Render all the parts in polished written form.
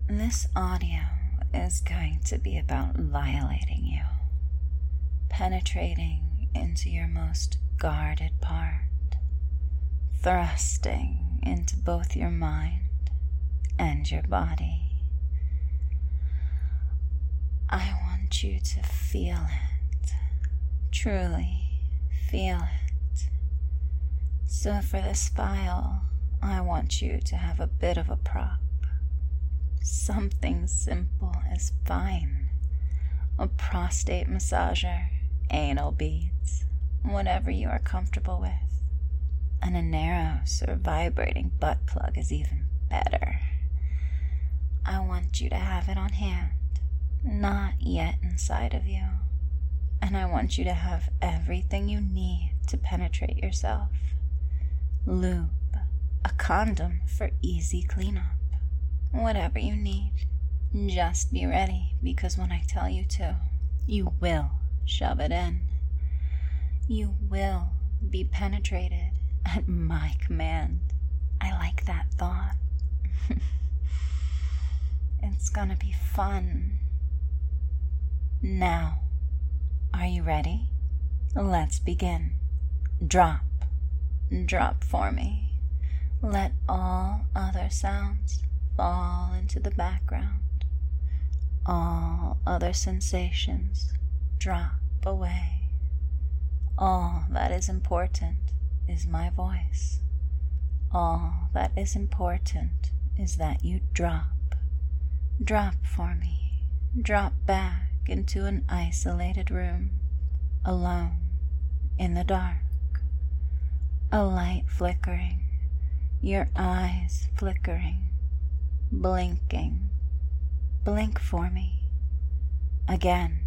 This audio is going to be about violating you, penetrating into your most guarded part, thrusting into both your mind and your body. I want you to feel it, truly feel it. So for this file, I want you to have a bit of a prop. Something simple is fine. A prostate massager, anal beads, whatever you are comfortable with. And a Neros or vibrating butt plug is even better. I want you to have it on hand, not yet inside of you. And I want you to have everything you need to penetrate yourself. Lube, a condom for easy cleanup. Whatever you need, just be ready, because when I tell you to, you will shove it in. You will be penetrated at my command. I like that thought. It's gonna be fun. Now, are you ready? Let's begin. Drop for me. Let all other sounds fall into the background. All other sensations drop away. All that is important is my voice. All that is important is that you drop. Drop for me. Drop back into an isolated room, alone, in the dark. A light flickering, your eyes flickering. Blinking. Blink for me. Again.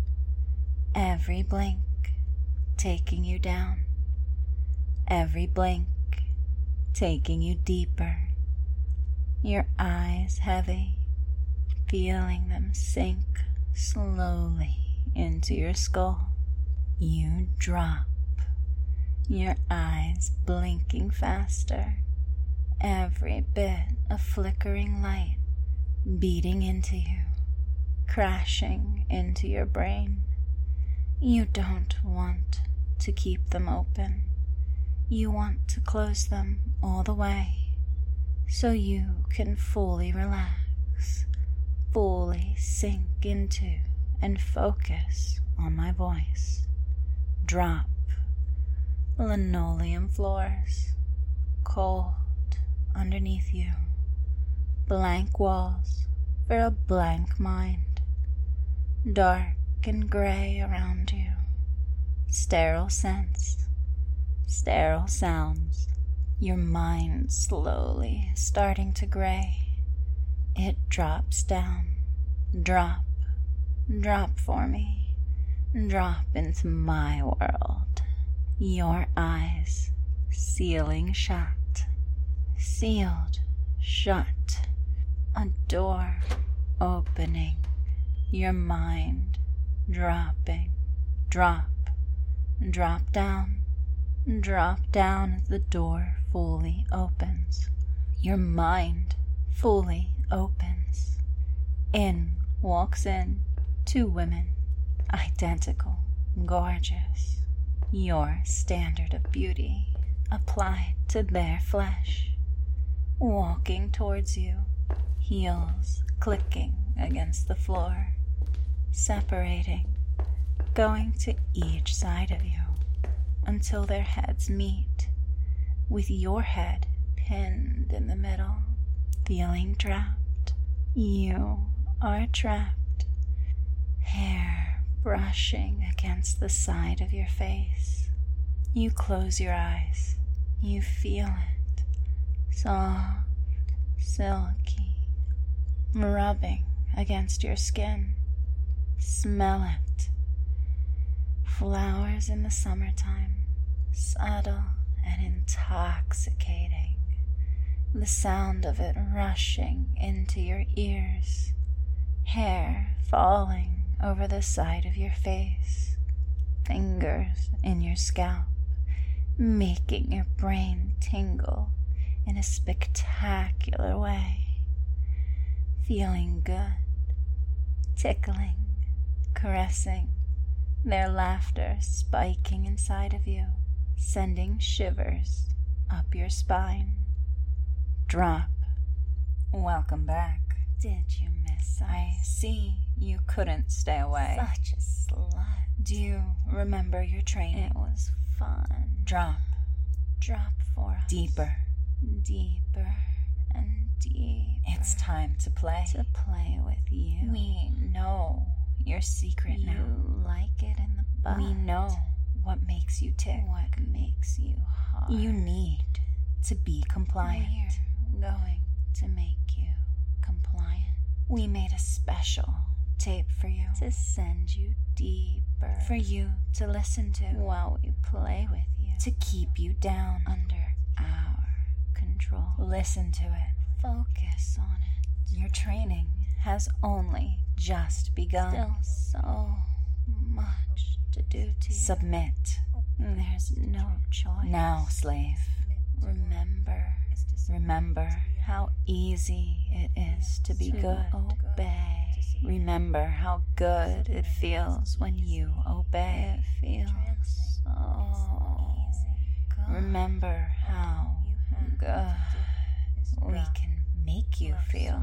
Every blink taking you down. Every blink taking you deeper. Your eyes heavy, feeling them sink slowly into your skull. You drop. Your eyes blinking faster. Every bit of flickering light beating into you, crashing into your brain. You don't want to keep them open. You want to close them all the way so you can fully relax, fully sink into and focus on my voice. Drop. Linoleum floors, cold underneath you, blank walls for a blank mind, dark and gray around you, sterile scents, sterile sounds, your mind slowly starting to gray. It drops down. Drop for me. Drop into my world. Your eyes sealing shut. Sealed shut. A door opening. Your mind dropping. Drop down. Drop down as the door fully opens. Your mind fully opens. In walks in 2 women, identical, gorgeous. Your standard of beauty applied to their flesh. Walking towards you, heels clicking against the floor, separating, going to each side of you until their heads meet, with your head pinned in the middle, feeling trapped. You are trapped. Hair brushing against the side of your face. You close your eyes. You feel it. Soft, silky, rubbing against your skin. Smell it. Flowers in the summertime, subtle and intoxicating. The sound of it rushing into your ears. Hair falling over the side of your face. Fingers in your scalp, making your brain tingle in a spectacular way. feeling good, tickling, caressing, their laughter spiking inside of you, sending shivers up your spine. Drop. Welcome back. Did you miss us? I see you couldn't stay away. Such a slut. Do you remember your training? It was fun. Drop. Drop for us. Deeper. Deeper and deeper. It's time to play. To play with you. We know your secret now. You like it in the butt. We know what makes you tick. What makes you hard. You need to be compliant. We're going to make you compliant. We made a special tape for you to send you deeper, for you to listen to while we play with you, to keep you down under our control. Listen to it. Focus on it. Your training has only just begun. Still so much to do to you. Submit. There's no choice. Now, slave. Remember how easy it is to be good. Obey. Remember how good it feels when you obey. It feels so good. Remember how good we can make you feel.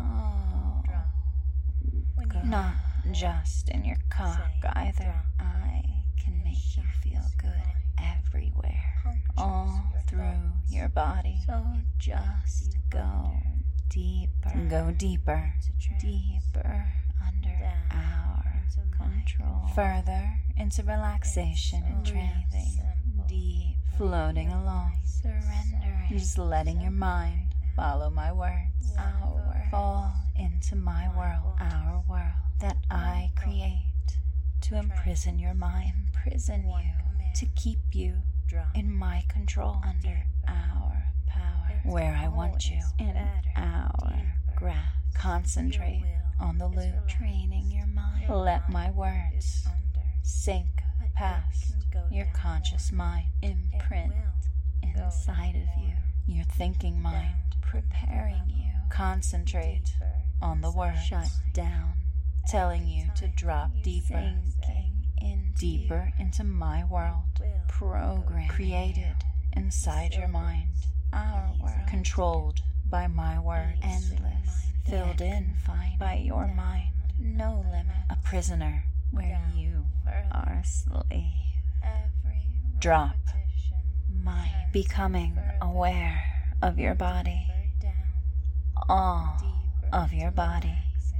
Not just in your cock either. I can make you feel good everywhere, all through your body. So just go deeper. Go deeper. Deeper under our control. Further into relaxation and trance. Deep. Floating along. Surrendering. Just letting your mind follow my words. Our world. Fall into my world. Our world. That I create to imprison your mind. Imprison you. To keep you in my control. Under our power. Where I want you. In our grasp. Concentrate on the loop. Training your mind. Let my words sink past your conscious mind. Imprint inside of you. Your thinking mind. Preparing you. Concentrate on the word. Shut down. Telling you to drop deeper. Deeper into my world. Program created inside your mind. Our world. Controlled by my word. Endless. Filled in by your mind. No limit. A prisoner where you are a slave. Drop. Mind. Becoming aware of your body. All of your body.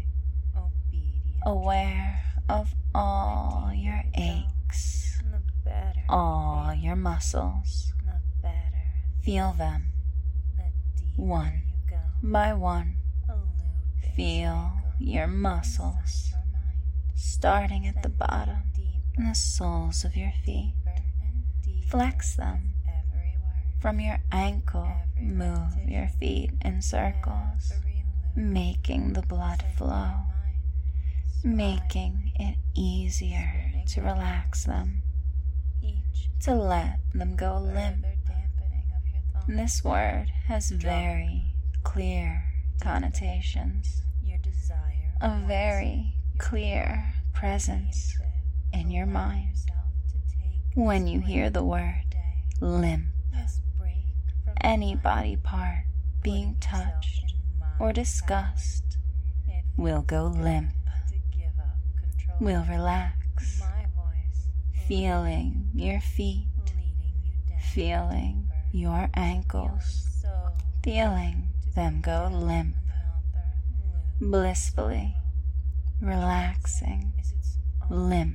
Aware of all your aches. All your muscles. Feel them. One by one. Feel your muscles, starting at the bottom, in the soles of your feet. Flex them. From your ankle, move your feet in circles, making the blood flow, making it easier to relax them, to let them go limp. This word has very clear connotations, a very clear presence in your mind. When you hear the word limp, any body part being touched or discussed will go limp, will relax, feeling your feet, feeling your ankles, feeling them go limp, blissfully relaxing, limp,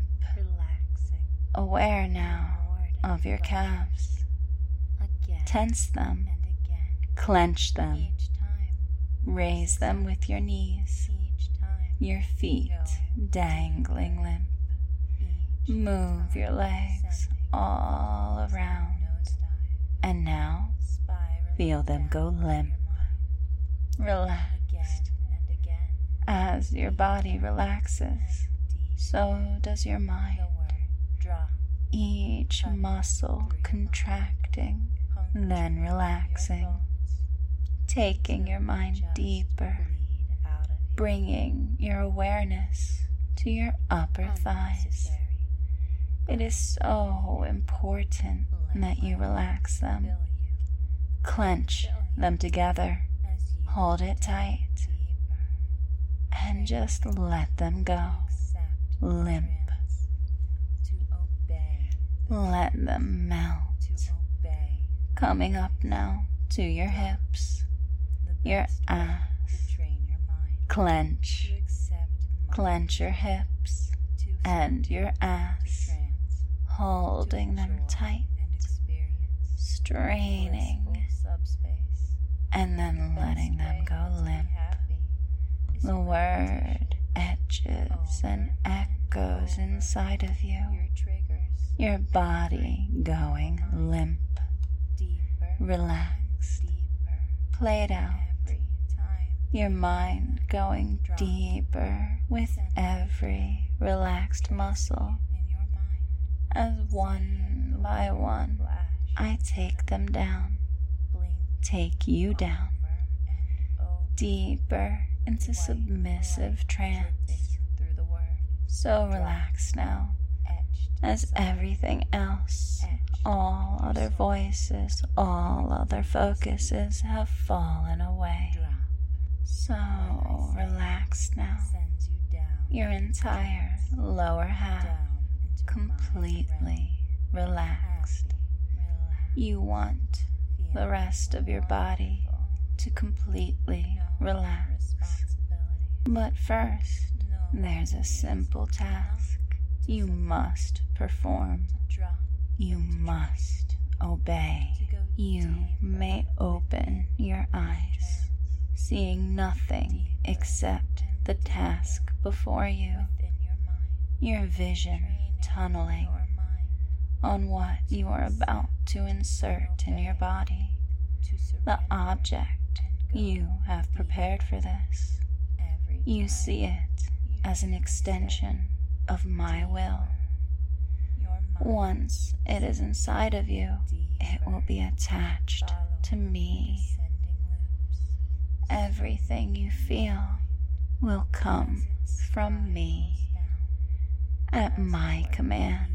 aware now of your calves. Tense them, clench them, raise them with your knees, your feet dangling limp. Move your legs all around, and now feel them go limp, relaxed. As your body relaxes, so does your mind. Each muscle contracting, then relaxing, taking your mind deeper bringing your awareness to your upper thighs. It is so important that you relax them. Clench them together, hold it tight, and just let them go. Limp. Let them melt. Coming up now to your hips, your ass. Clench. Clench your hips and your ass, holding them tight, straining, and then letting them go limp. The word etches and echoes inside of you, your body going limp, relaxed, played out, your mind going deeper with every relaxed muscle. As one by one, I take them down, take you down, deeper into submissive trance. So relaxed now, as everything else, all other voices, all other focuses have fallen away. So relaxed now, your entire lower half completely relaxed. You want the rest of your body to completely relax. But first, there's a simple task you must perform. You must obey. You may open your eyes, seeing nothing except the task before you, your vision tunneling on what you are about to insert in your body, the object you have prepared for this. You see it as an extension of my will. Once it is inside of you, it will be attached to me. Everything you feel will come from me at my command.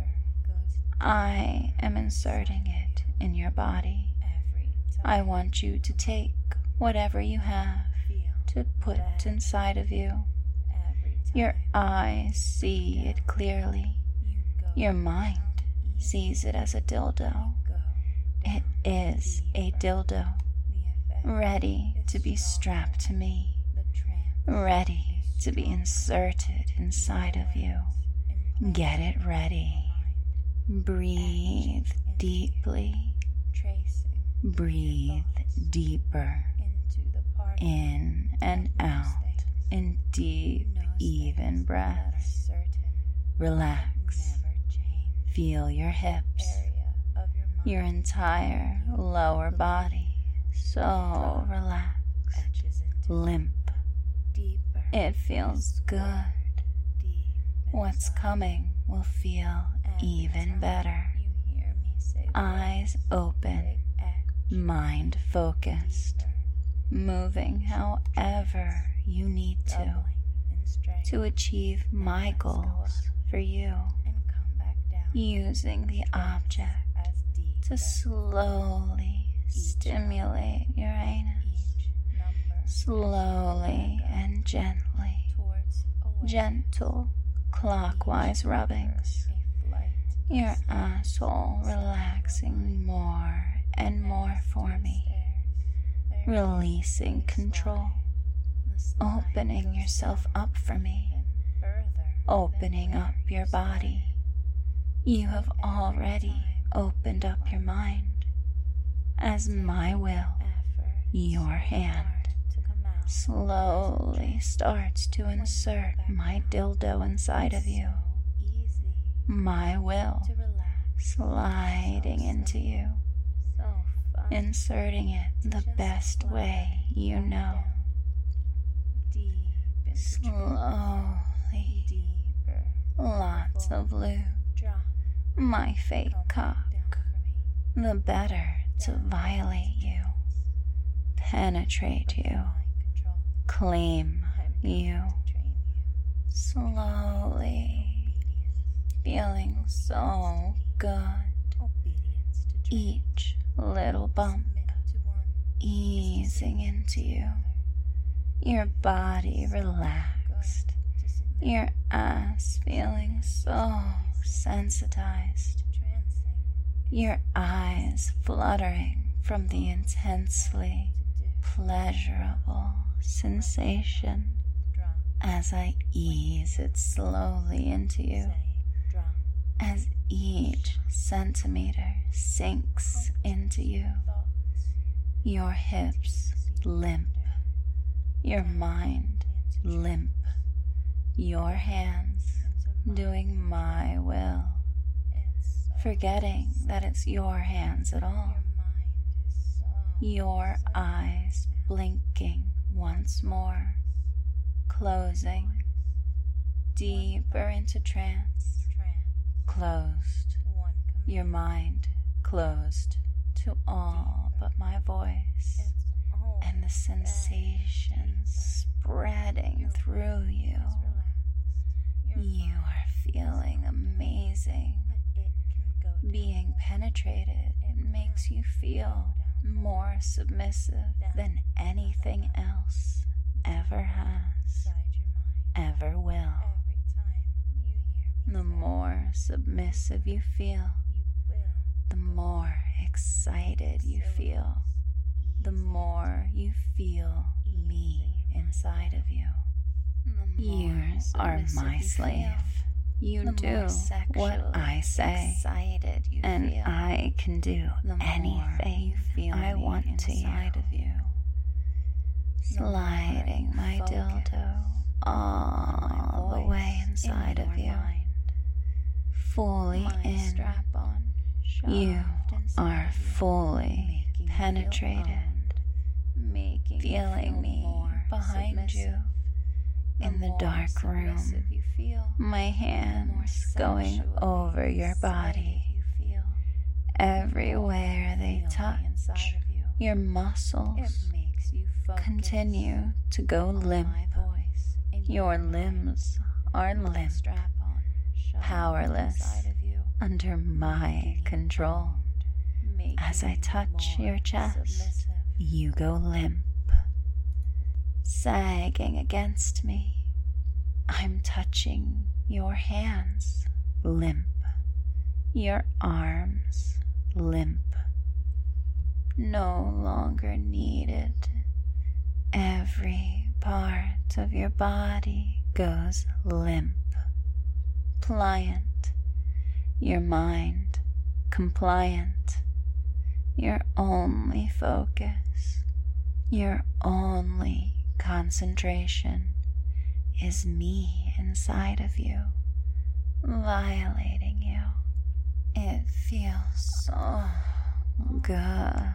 I am inserting it in your body. I want you to take whatever you have to put inside of you. Your eyes see it clearly. Your mind sees it as a dildo. It is a dildo, ready to be strapped to me, ready to be inserted inside of you. Get it ready. Breathe deeply. Breathe deeper. In and out in deep, even breaths. Relax. Feel your hips, your entire lower body so relaxed, limp. It feels good. What's coming will feel even better. Eyes open, mind focused, moving however you need to achieve my goals for you, using the object to slowly stimulate your anus, slowly and gently, gentle clockwise rubbings, your asshole relaxing more and more for me, releasing control, opening yourself up for me, opening up your body. You have already opened up your mind, as my will, your hand, slowly starts to insert my dildo inside of you. My will sliding into you, inserting it the best way you know. Slowly, lots of lube, my fake cock, the better to violate you, penetrate you, claim you slowly, feeling so good. Each little bump easing into you, your body relaxed, your ass feeling so sensitized, your eyes fluttering from the intensely pleasurable sensation as I ease it slowly into you, as each centimeter sinks into you, your hips limp, your mind limp, your hands doing my will, forgetting that it's your hands at all, your eyes blinking once more, closing deeper into trance, closed, your mind closed to all but my voice and the sensations spreading through you. You are feeling amazing. Being penetrated makes you feel more submissive than anything else ever has, ever will. The more submissive you feel, the more excited you feel, the more you feel me inside of you. You are my slave. You do what I say, and I can do anything I want to you. Sliding my dildo all the way inside of you, fully in. You are fully penetrated, feeling me behind you in the dark room, my hands going over your body. Everywhere they touch, your muscles continue to go limp. Your limbs are limp, powerless, under my control. As I touch your chest, you go limp, sagging against me. I'm touching your hands, limp, your arms, limp, no longer needed. Every part of your body goes limp, pliant, your mind compliant, your only focus, your only concentration is me inside of you, violating you. It feels so good,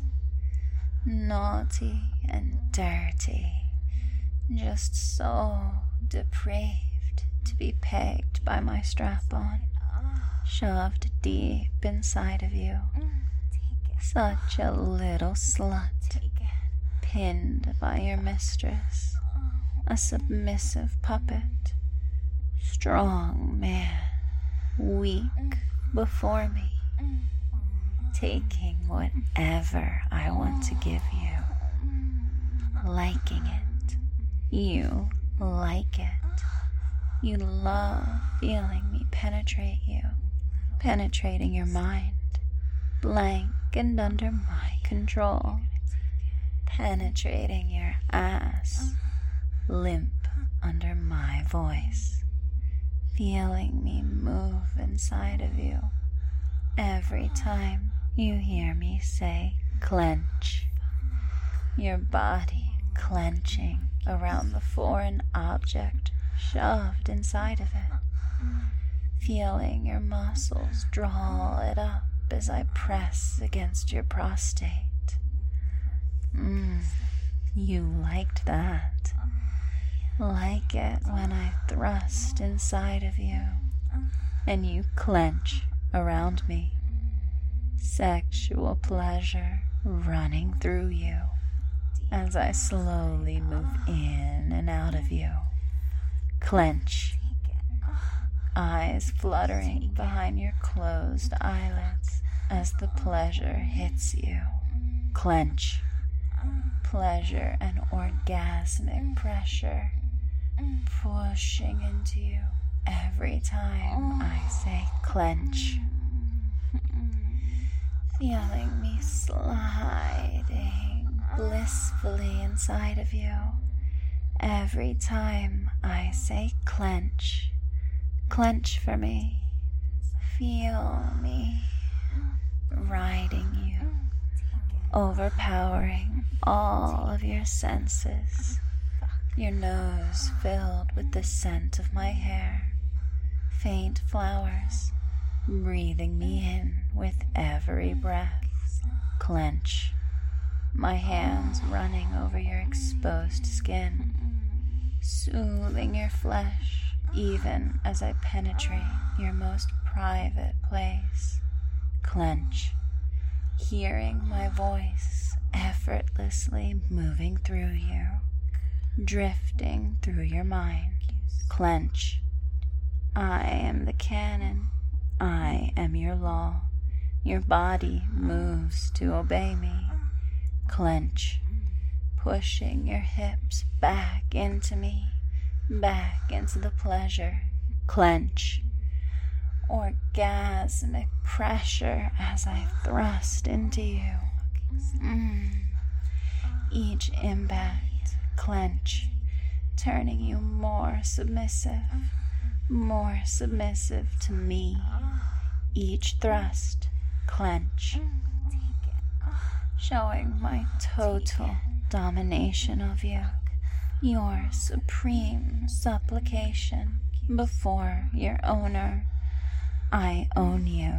naughty and dirty, just so depraved to be pegged by my strap-on, shoved deep inside of you. Such a little slut, pinned by your mistress, a submissive puppet, strong man, weak before me, taking whatever I want to give you, liking it. You like it. You love feeling me penetrate you, penetrating your mind, blank and under my control, penetrating your ass, limp under my voice, feeling me move inside of you every time you hear me say clench, your body clenching around the foreign object shoved inside of it, feeling your muscles draw it up as I press against your prostate. You liked that. Like it when I thrust inside of you and you clench around me. Sexual pleasure running through you, as I slowly move in and out of you. Clench. Eyes fluttering behind your closed eyelids as the pleasure hits you. Clench. Pleasure and orgasmic pressure pushing into you every time I say clench. Feeling me sliding blissfully inside of you every time I say clench. Clench for me. Feel me riding you, overpowering all of your senses. Your nose filled with the scent of my hair, faint flowers, breathing me in with every breath. Clench. My hands running over your exposed skin, soothing your flesh even as I penetrate your most private place. Clench. Hearing my voice effortlessly moving through you, drifting through your mind. Clench. I am the canon. I am your law. Your body moves to obey me. Clench. Pushing your hips back into me, back into the pleasure. Clench. Orgasmic pressure as I thrust into you. Each impact. Clench. Turning you more submissive to me. Each thrust. Clench. Showing my total domination of you, your supreme supplication before your owner. I own you.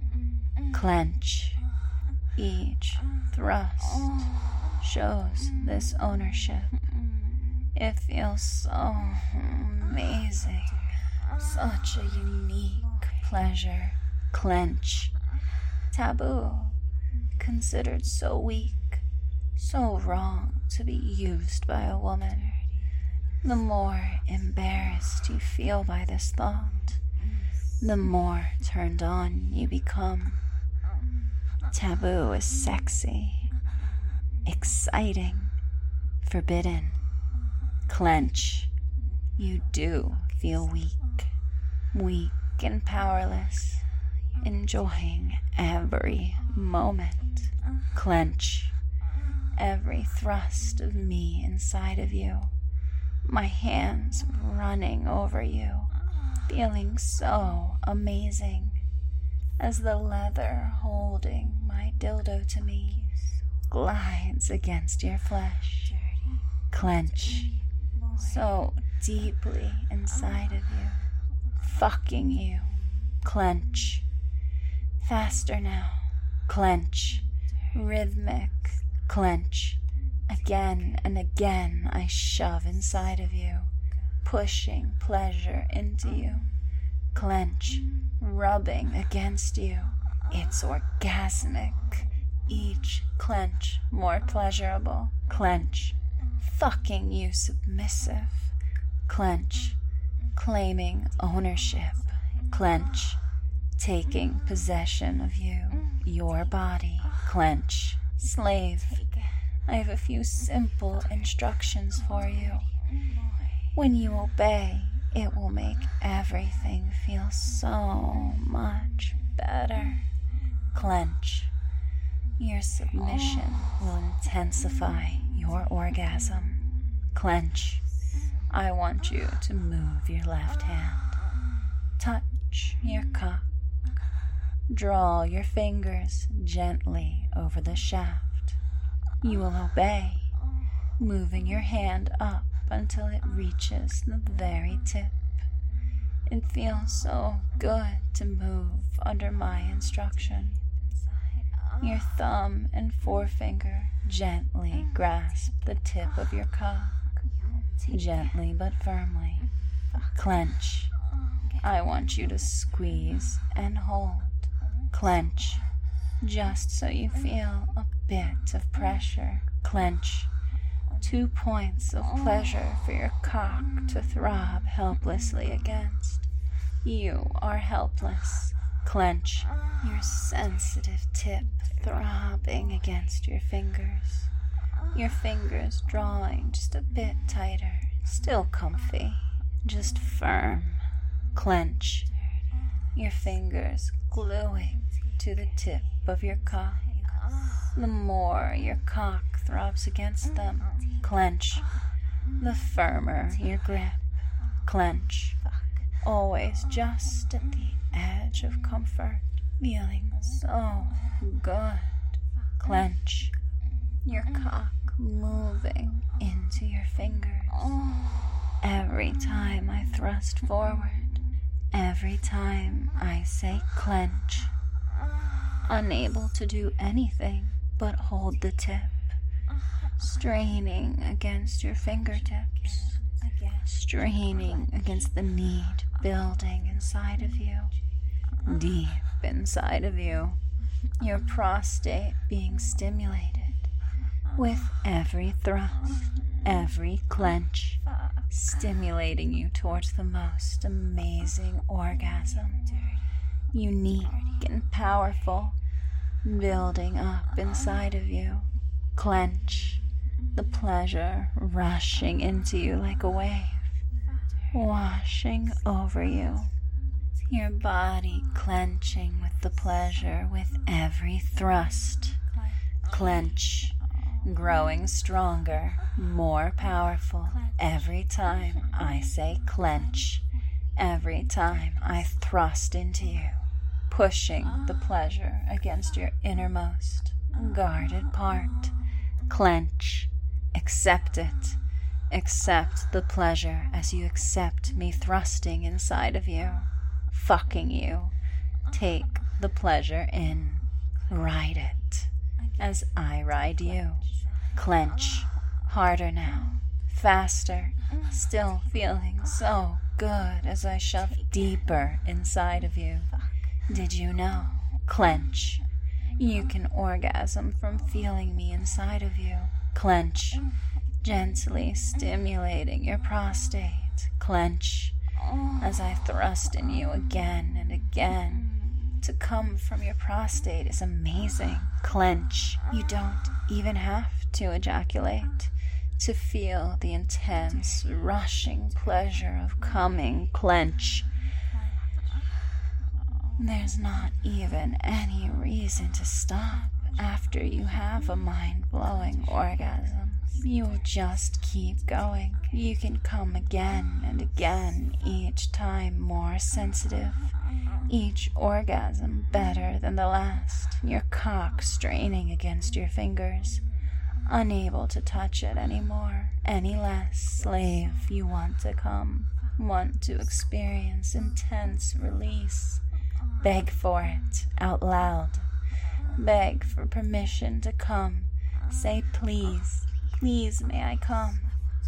Clench. Each thrust shows this ownership. It feels so amazing, such a unique pleasure. Clench. Taboo. Considered so weak, so wrong to be used by a woman. The more embarrassed you feel by this thought, the more turned on you become. Taboo is sexy, exciting, forbidden. Clench. You do feel weak and powerless, enjoying every moment. Clench. Every thrust of me inside of you, my hands running over you, feeling so amazing as the leather holding my dildo to me glides against your flesh. Clench. So deeply inside of you, fucking you. Clench. Faster now. Clench. Rhythmic. Clench. Again and again I shove inside of you, pushing pleasure into you. Clench. Rubbing against you. It's orgasmic. Each clench more pleasurable. Clench. Fucking you submissive. Clench. Claiming ownership. Clench. Taking possession of you, your body. Clench. Slave. I have a few simple instructions for you. When you obey, it will make everything feel so much better. Clench. Your submission will intensify your orgasm. Clench. I want you to move your left hand. Touch your cock. Draw your fingers gently over the shaft. You will obey, moving your hand up until it reaches the very tip. It feels so good to move under my instruction. Your thumb and forefinger gently grasp the tip of your cock, gently but firmly. Clench. I want you to squeeze and hold. Clench. Just so you feel a bit of pressure. Clench. 2 points of pleasure for your cock to throb helplessly against. You are helpless. Clench your sensitive tip throbbing against your fingers drawing just a bit tighter, still comfy, just firm. Clench your fingers gluing to the tip of your cock. The more your cock throbs against them, clench, the firmer your grip. Clench, always just at the edge of comfort, feeling so good. Clench, your cock moving into your fingers. Every time I thrust forward, every time I say clench, unable to do anything but hold the tip, straining against your fingertips, straining against the need building inside of you, deep inside of you, your prostate being stimulated with every thrust, every clench, stimulating you towards the most amazing orgasm, unique and powerful, building up inside of you. Clench, the pleasure rushing into you like a wave, washing over you, your body clenching with the pleasure with every thrust. Clench, growing stronger, more powerful every time I say clench, every time I thrust into you, pushing the pleasure against your innermost guarded part. Clench, accept it. Accept the pleasure as you accept me thrusting inside of you, fucking you. Take the pleasure in. Ride it as I ride you. Clench, harder now, faster, still feeling so good as I shove deeper inside of you. Did you know? Clench, you can orgasm from feeling me inside of you. Clench, gently stimulating your prostate. Clench, as I thrust in you again and again. To come from your prostate is amazing. Clench, you don't even have to ejaculate to feel the intense, rushing pleasure of coming. Clench, there's not even any reason to stop after you have a mind-blowing orgasm. You'll just keep going. You can come again and again, each time more sensitive, each orgasm better than the last, your cock straining against your fingers, unable to touch it anymore, any less. Slave, you want to come, want to experience intense release. Beg for it out loud. Beg for permission to come. Say, please, please may I come.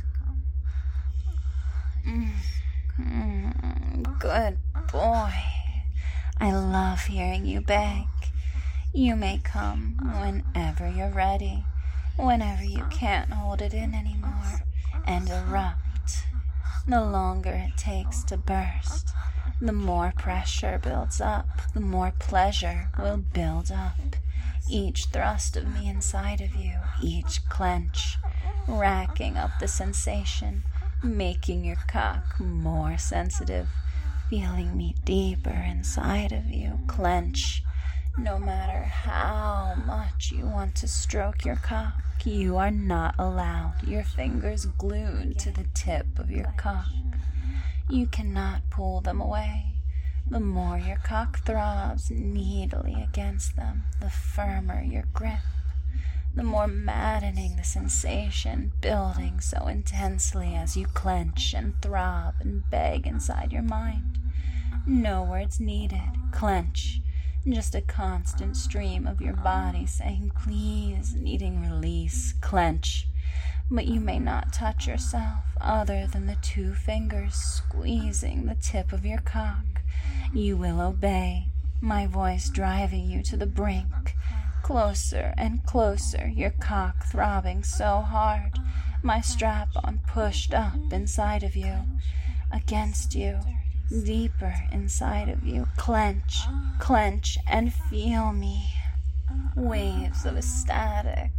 Good boy. I love hearing you beg. You may come whenever you're ready, whenever you can't hold it in anymore, and erupt. The longer it takes to burst, the more pressure builds up, the more pleasure will build up. Each thrust of me inside of you, each clench, racking up the sensation, making your cock more sensitive, feeling me deeper inside of you. Clench, no matter how much you want to stroke your cock, you are not allowed, your fingers glued to the tip of your cock. You cannot pull them away. The more your cock throbs needily against them, the firmer your grip, the more maddening the sensation, building so intensely as you clench and throb and beg inside your mind. No words needed. Clench, just a constant stream of your body saying please, needing release. Clench, but you may not touch yourself other than the 2 fingers squeezing the tip of your cock. You will obey, my voice driving you to the brink, closer and closer, your cock throbbing so hard my strap-on pushed up inside of you, against you, deeper inside of you. Clench, clench, and feel me. Waves of ecstatic,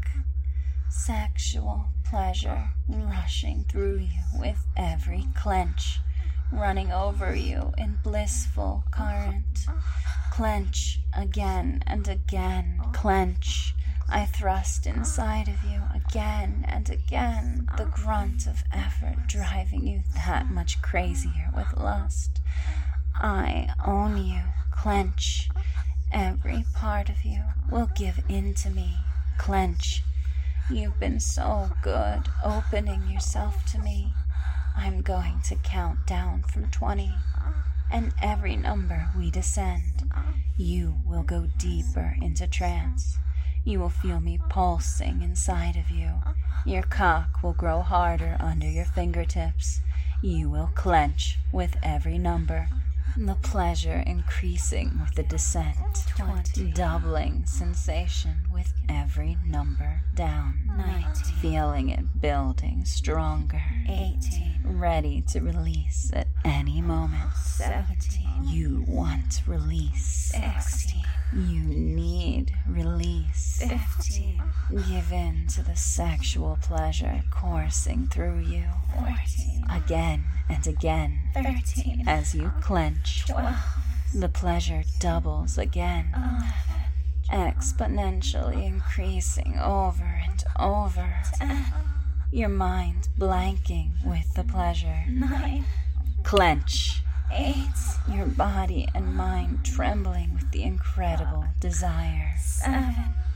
sexual pleasure rushing through you with every clench, running over you in blissful current. Clench again and again, clench. I thrust inside of you again and again, the grunt of effort driving you that much crazier with lust. I own you, clench. Every part of you will give in to me, clench. You've been so good opening yourself to me. I'm going to count down from 20, and every number we descend, you will go deeper into trance. You will feel me pulsing inside of you. Your cock will grow harder under your fingertips. You will clench with every number. The pleasure increasing with the descent. 20. Doubling sensation with every number down. 19. Feeling it building stronger. 18. Ready to release at any moment. 17. You want release. 16. You need release. 15. Give in to the sexual pleasure coursing through you. 14. Again and again. 13. As you clench, 12. The pleasure doubles again. 11. Exponentially increasing over and over. 10. Your mind blanking with the pleasure. 9. Clench. 8. Your body and mind trembling with the incredible desire. 7.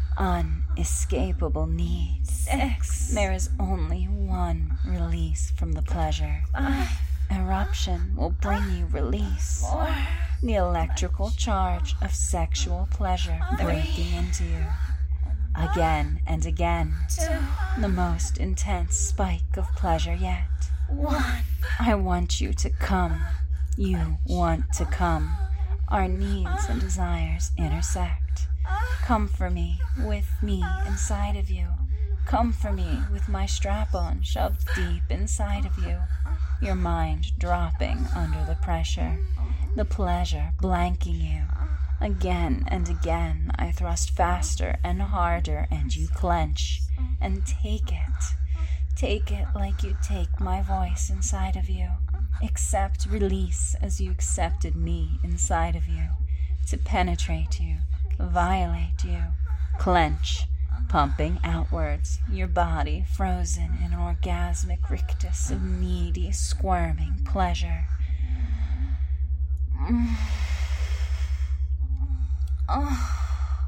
Unescapable need. 6. There is only one release from the pleasure. 5. Eruption will bring you release. 4. The electrical charge of sexual pleasure breaking into you. Again and again. 2. The most intense spike of pleasure yet. 1. I want you to come. You want to come. Our needs and desires intersect. Come for me, with me inside of you. Come for me with my strap-on shoved deep inside of you. Your mind dropping under the pressure. The pleasure blanking you. Again and again I thrust faster and harder, and you clench. And take it. Take it like you take my voice inside of you. Accept release as you accepted me inside of you. To penetrate you, violate you, clench, pumping outwards, your body frozen in orgasmic rictus of needy, squirming pleasure. Oh,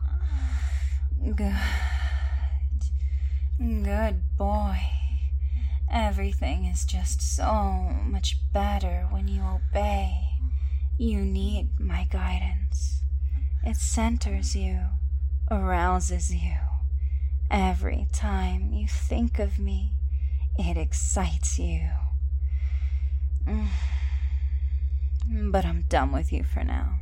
good boy. Everything is just so much better when you obey. You need my guidance. It centers you, arouses you. Every time you think of me, it excites you. But I'm done with you for now.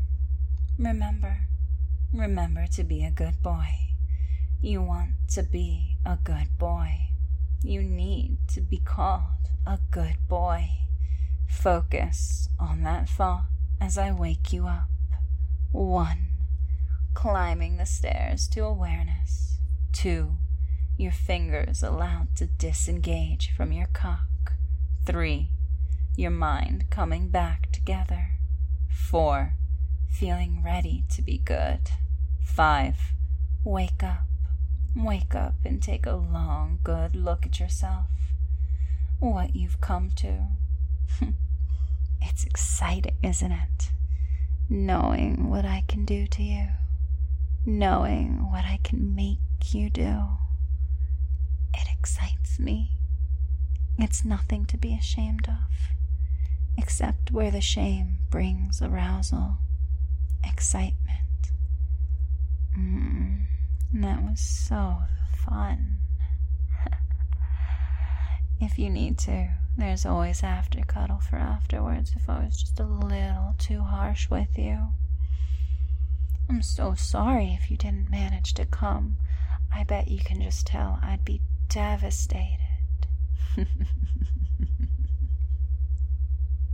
Remember to be a good boy. You want to be a good boy. You need to be called a good boy. Focus on that thought as I wake you up. 1. Climbing the stairs to awareness. 2. Your fingers allowed to disengage from your cock. 3. Your mind coming back together. 4. Feeling ready to be good. 5. Wake up. Wake up and take a long, good look at yourself. What you've come to. It's exciting, isn't it? Knowing what I can do to you. Knowing what I can make you do. It excites me. It's nothing to be ashamed of, except where the shame brings arousal, excitement. That was so fun. If you need to, there's always after cuddle for afterwards if I was just a little too harsh with you. I'm so sorry if you didn't manage to come. I bet you can just tell I'd be devastated.